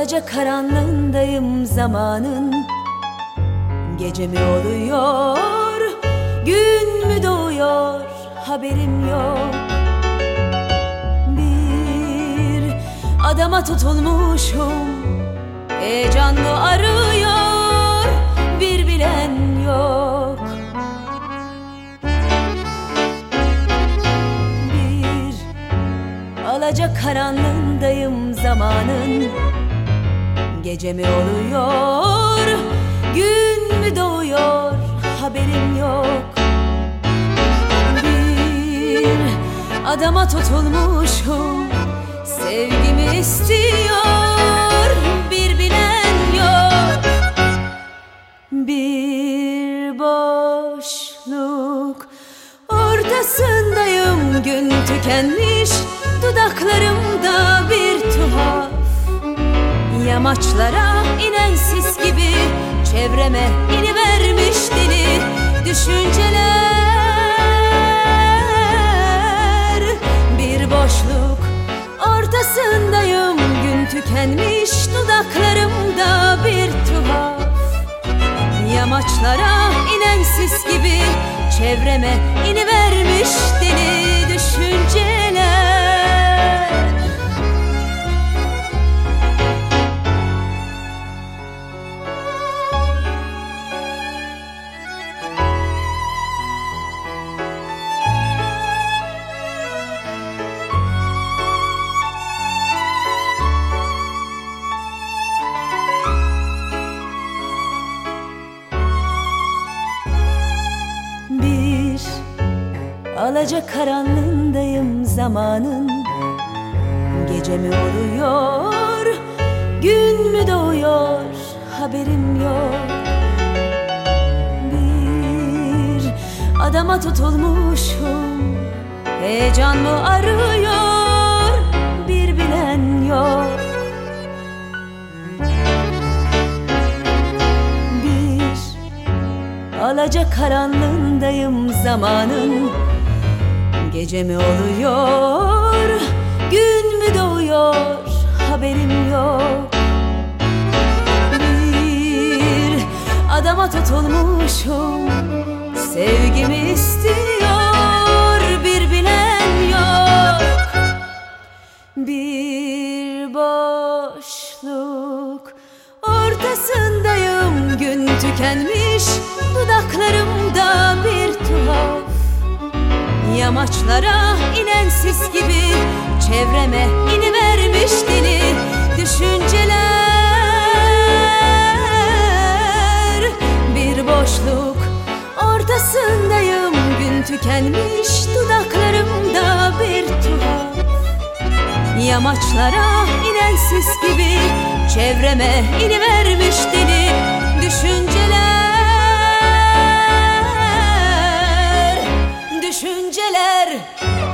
Alacakaranlığındayım zamanın. Gece mi oluyor, gün mü doğuyor, haberim yok. Bir adama tutulmuşum, heyecan mı arıyor, bir bilen yok. Bir alacakaranlığındayım zamanın. Gece mi oluyor, gün mü doğuyor, haberim yok. Bir adama tutulmuşum, sevgimi istiyor, bir bilen yok. Bir boşluk ortasındayım, gün tükenmiş, dudaklarımda bir tuhaf. Yamaçlara inen sis gibi çevreme inivermiş deli düşünceler. Bir boşluk ortasındayım, gün tükenmiş, dudaklarımda bir tuhaf. Yamaçlara inen sis gibi çevreme inivermiş deli düşünceler. Alacakaranlığındayım zamanın. Gece mi oluyor, gün mü doğuyor, haberim yok. Bir adama tutulmuşum, heyecan mı arıyor, bir bilen yok. Bir alacakaranlığındayım zamanın. Gece mi oluyor, gün mü doğuyor, haberim yok. Bir adama tutulmuşum, sevgimi istiyor, bir bilen yok. Bir boşluk ortasındayım, gün tükenmiş, dudaklarımda bir tuhaf. Yamaçlara inen sis gibi çevreme inivermiş deli düşünceler. Bir boşluk ortasındayım, gün tükenmiş, dudaklarımda bir tuhaf. Yamaçlara inen sis gibi çevreme inivermiş deli düşünceler. Düşünceler.